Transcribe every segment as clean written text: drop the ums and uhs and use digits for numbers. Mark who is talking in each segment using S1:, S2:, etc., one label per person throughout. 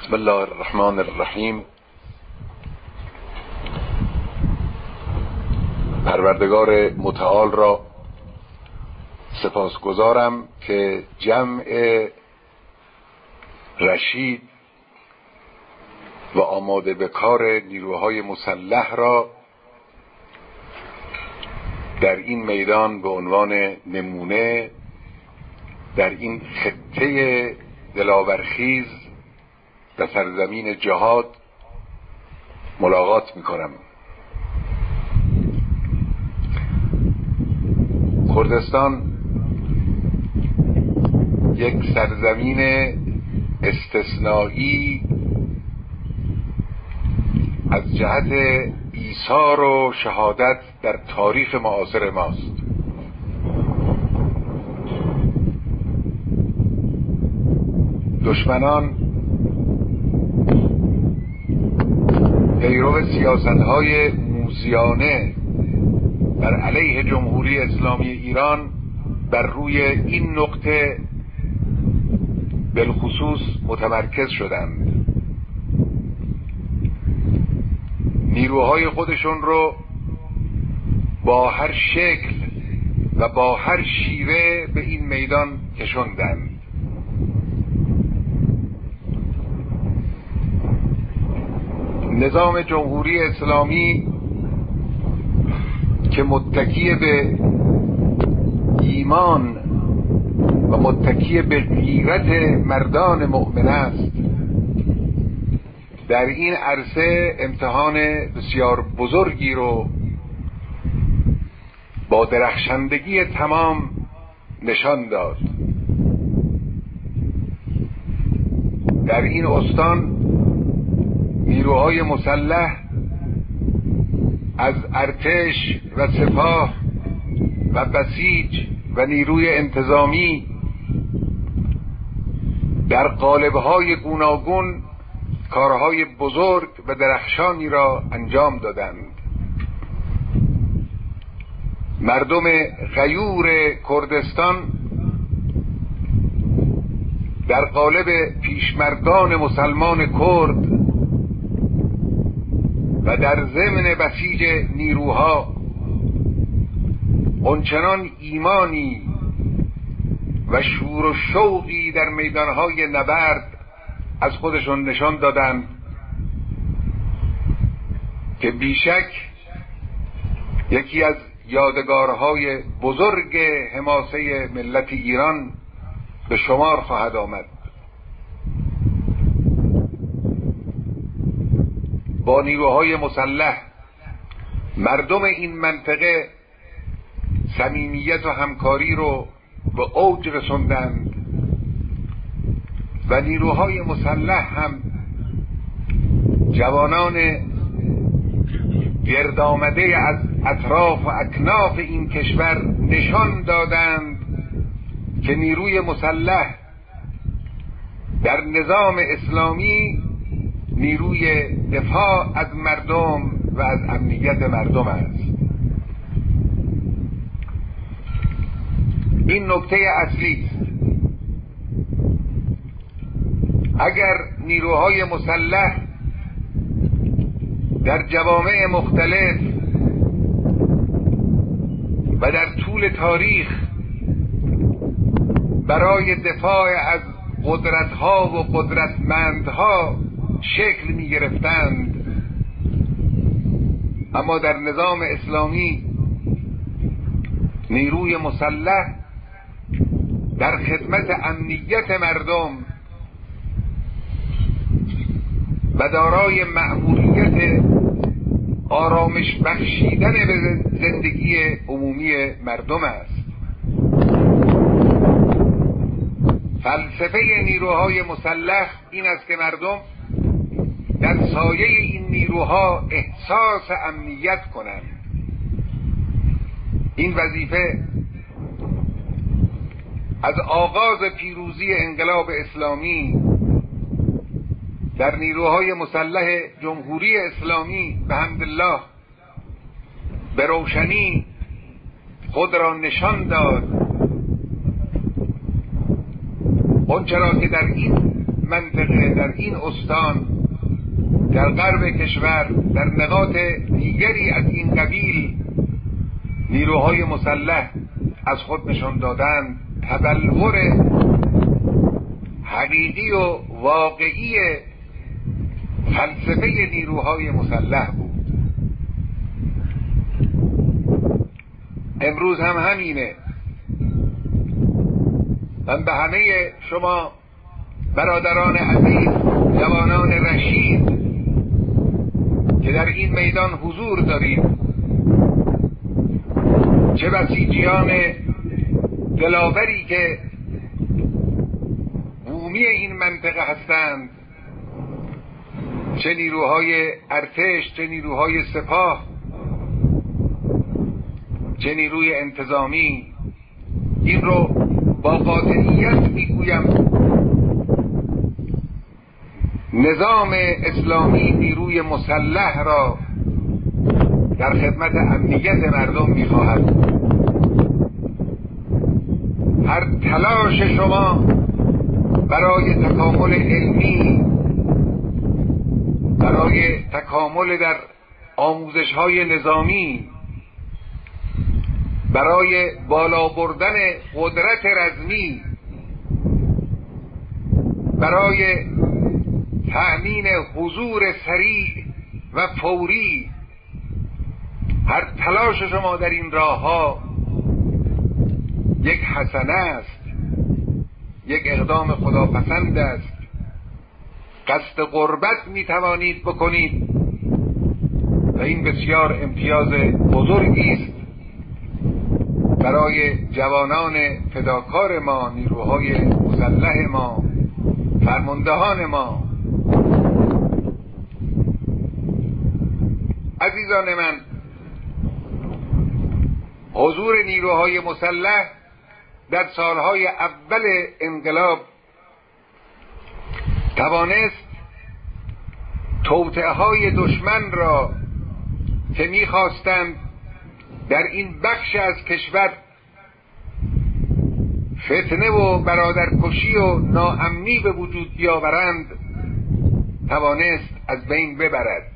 S1: بسم الله الرحمن الرحیم. پروردگار متعال را سپاسگزارم که جمع رشید و آماده به کار نیروهای مسلح را در این میدان به عنوان نمونه در این خطه دلاورخیز و سرزمین جهاد ملاقات می‌کنم. کردستان یک سرزمین استثنایی از جهت ایثار و شهادت در تاریخ معاصر ماست. دشمنان پیرو سیاست‌های موذیانه بر علیه جمهوری اسلامی ایران بر روی این نقطه بالخصوص متمرکز شدند. نیروهای خودشون رو با هر شکل و با هر شیوه به این میدان کشوندند. نظام جمهوری اسلامی که متکی به ایمان و متکی به غیرت مردان مؤمن است، در این عرصه امتحان بسیار بزرگی رو با درخشندگی تمام نشان داد. در این استان نیروهای مسلح از ارتش و سپاه و بسیج و نیروی انتظامی در قالب‌های گوناگون کارهای بزرگ و درخشانی را انجام دادند. مردم غیور کردستان در قالب پیشمردان مسلمان کرد و در ضمن بسیج نیروها آنچنان ایمانی و شور و شوقی در میدانهای نبرد از خودشون نشان دادند که بیشک یکی از یادگارهای بزرگ حماسه ملت ایران به شمار خواهد آمد. با نیروهای مسلح مردم این منطقه صمیمیت و همکاری رو به اوج رسوندند و نیروهای مسلح هم جوانان گرد آمده از اطراف و اکناف این کشور نشان دادند که نیروی مسلح در نظام اسلامی نیروی دفاع از مردم و از امنیت مردم است. این نکته اصلی است. اگر نیروهای مسلح در جوامع مختلف و در طول تاریخ برای دفاع از قدرت‌ها و قدرتمندها شکل می گرفتند، اما در نظام اسلامی نیروی مسلح در خدمت امنیت مردم و دارای مأموریت آرامش بخشیدن به زندگی عمومی مردم است. فلسفه نیروهای مسلح این است که مردم در سایه این نیروها احساس امنیت کنند. این وظیفه از آغاز پیروزی انقلاب اسلامی در نیروهای مسلح جمهوری اسلامی به حمدالله به روشنی خود را نشان داد. آنچه را که در این منطقه، در این استان، در غرب کشور، در نقاط دیگری از این قبیل نیروهای مسلح از خود نشان دادند. تبلور حقیقی و واقعی فلسفه نیروهای مسلح بود. امروز هم همینه. من به همه شما برادران عزیز، جوانان رشید که در این میدان حضور دارید، چه بسیجیان دلاوری که بومی این منطقه هستند، چه نیروهای ارتش، چه نیروهای سپاه، چه نیروی انتظامی، این رو با قاطعیت میگویم نظام اسلامی نیروی مسلح را در خدمت امنیت مردم میخواهد. هر تلاش شما برای تکامل علمی، برای تکامل در آموزش‌های نظامی، برای بالا بردن قدرت رزمی، برای تأمین حضور سریع و فوری، هر تلاش شما در این راه‌ها یک حسنه است، یک اقدام خداپسند است. قصد قربت می توانید بکنید و این بسیار امتیاز بزرگی است برای جوانان فداکار ما، نیروهای مسلح ما، فرماندهان ما. عزیزان من، حضور نیروهای مسلح در سالهای اول انقلاب توانست توطئه‌های دشمن را که می‌خواستند در این بخش از کشور فتنه و برادرکشی و ناامنی به وجود بیاورند، توانست از بین ببرد.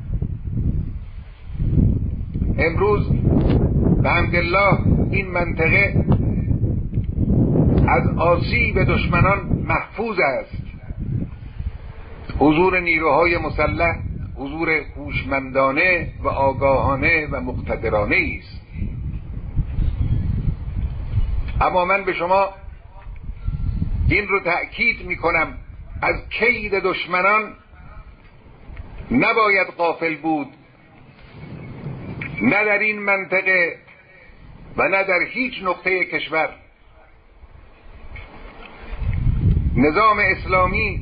S1: امروز به حمدالله این منطقه از آسیب دشمنان محفوظ است. حضور نیروهای مسلح حضور هوشمندانه و آگاهانه و مقتدرانه است. اما من به شما این رو تأکید می کنم، از کید دشمنان نباید غافل بود، نه در این منطقه و نه در هیچ نقطه کشور. نظام اسلامی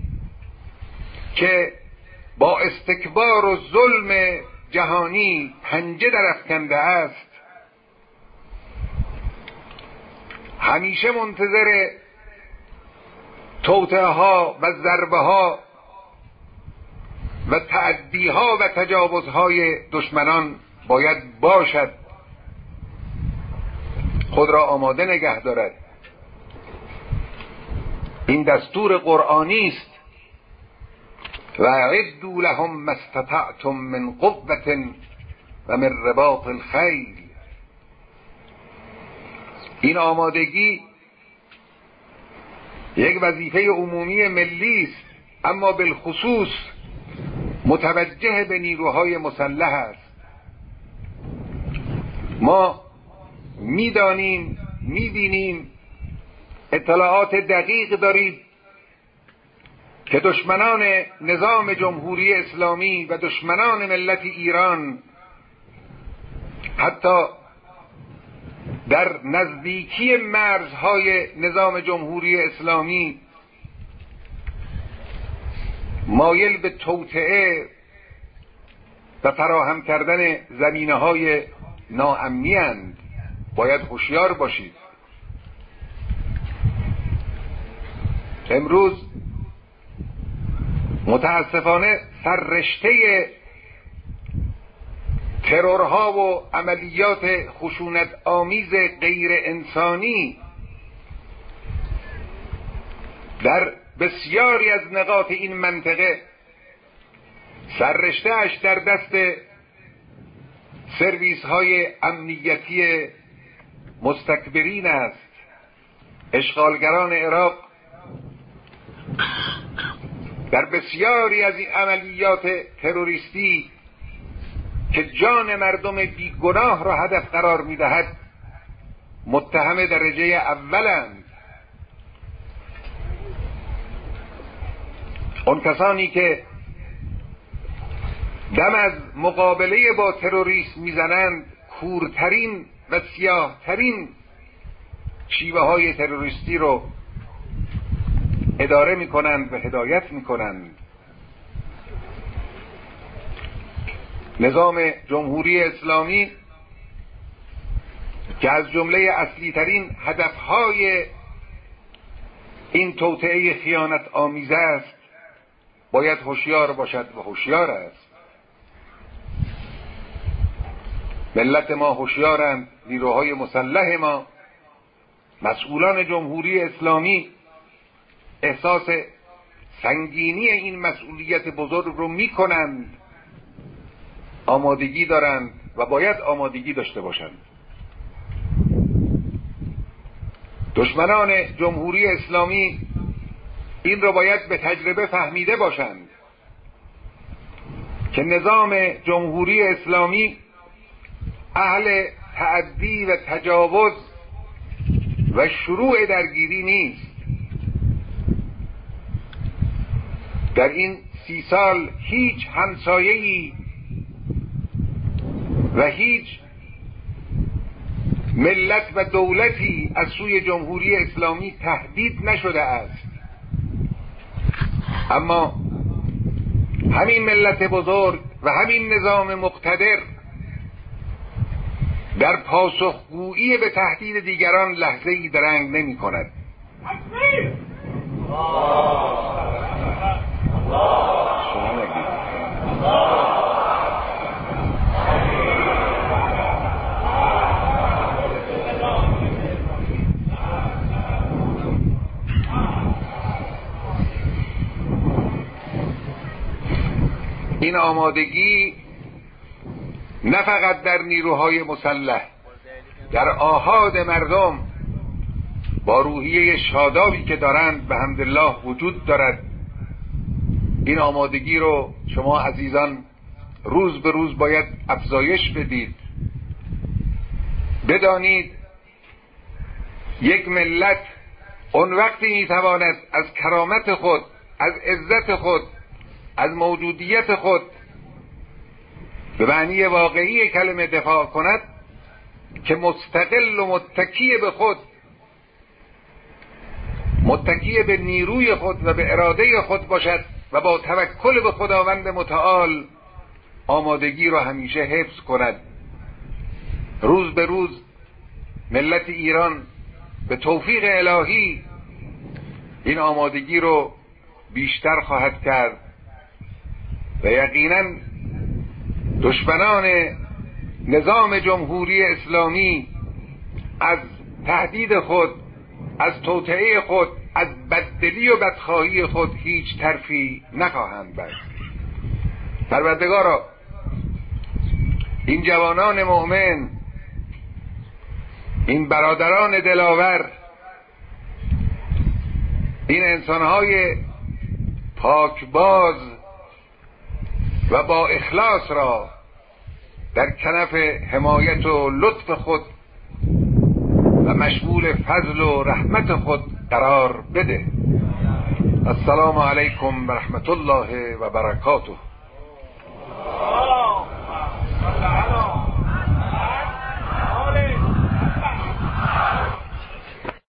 S1: که با استکبار و ظلم جهانی پنجه درافکنده است، همیشه منتظر توطئه‌ها و ضربه‌ها و تعدی‌ها و تجاوزهای دشمنان باید باشد، خود را آماده نگه دارد. این دستور قرآنی است: و اعدوا لهم ما استطعتم من قوة و من رباط الخیل. این آمادگی یک وظیفه عمومی ملی است، اما بالخصوص متوجه به نیروهای مسلح است. ما میدانیم، میبینیم، اطلاعات دقیق دارید که دشمنان نظام جمهوری اسلامی و دشمنان ملت ایران حتی در نزدیکی مرزهای نظام جمهوری اسلامی مایل به توطئه و فراهم کردن زمینه‌های ناامنی اند. باید هوشیار باشید. امروز متاسفانه سررشته ترورها و عملیات خشونت آمیز غیر انسانی در بسیاری از نقاط این منطقه سررشته‌اش در دست سرویس های امنیتی مستکبرین است. اشغالگران عراق در بسیاری از این عملیات تروریستی که جان مردم بیگناه را هدف قرار می‌دهد متهم درجه اولند. اون کسانی که دم از مقابله با تروریسم میزنند کورترین و سیاهترین شیوه های تروریستی رو اداره میکنند و هدایت میکنند. نظام جمهوری اسلامی که از جمله اصلی ترین هدفهای این توطئه خیانت آمیزه است باید هوشیار باشد و هوشیار است. ملت ما هوشیارند، نیروهای مسلح ما، مسئولان جمهوری اسلامی احساس سنگینی این مسئولیت بزرگ رو میکنند، آمادگی دارند و باید آمادگی داشته باشند. دشمنان جمهوری اسلامی این رو باید به تجربه فهمیده باشند که نظام جمهوری اسلامی اهل تعدی و تجاوز و شروع درگیری نیست. در این 30 سال هیچ همسایه‌ای و هیچ ملت و دولتی از سوی جمهوری اسلامی تهدید نشده است، اما همین ملت بزرگ و همین نظام مقتدر در پاسخگویی به تهدید دیگران لحظه‌ای درنگ نمی کند. این آمادگی نه فقط در نیروهای مسلح، در آحاد مردم با روحیه شادابی که دارند به حمدالله وجود دارد. این آمادگی رو شما عزیزان روز به روز باید افزایش بدید. بدانید یک ملت اون وقتی میتواند از کرامت خود، از عزت خود، از موجودیت خود به معنی واقعی کلمه دفاع کند که مستقل و متکی به خود، متکی به نیروی خود و به اراده خود باشد و با توکل به خداوند متعال آمادگی را همیشه حفظ کند. روز به روز ملت ایران به توفیق الهی این آمادگی رو بیشتر خواهد کرد و یقینا دشمنان نظام جمهوری اسلامی از تهدید خود، از توطئه خود، از بددلی و بدخواهی خود هیچ طرفی نخواهند بست. پروردگارا این جوانان مؤمن، این برادران دلاور، این انسانهای پاکباز و با اخلاص را در کنف حمایت و لطف خود و مشمول فضل و رحمت خود قرار بده. السلام علیکم و رحمت الله و برکاته.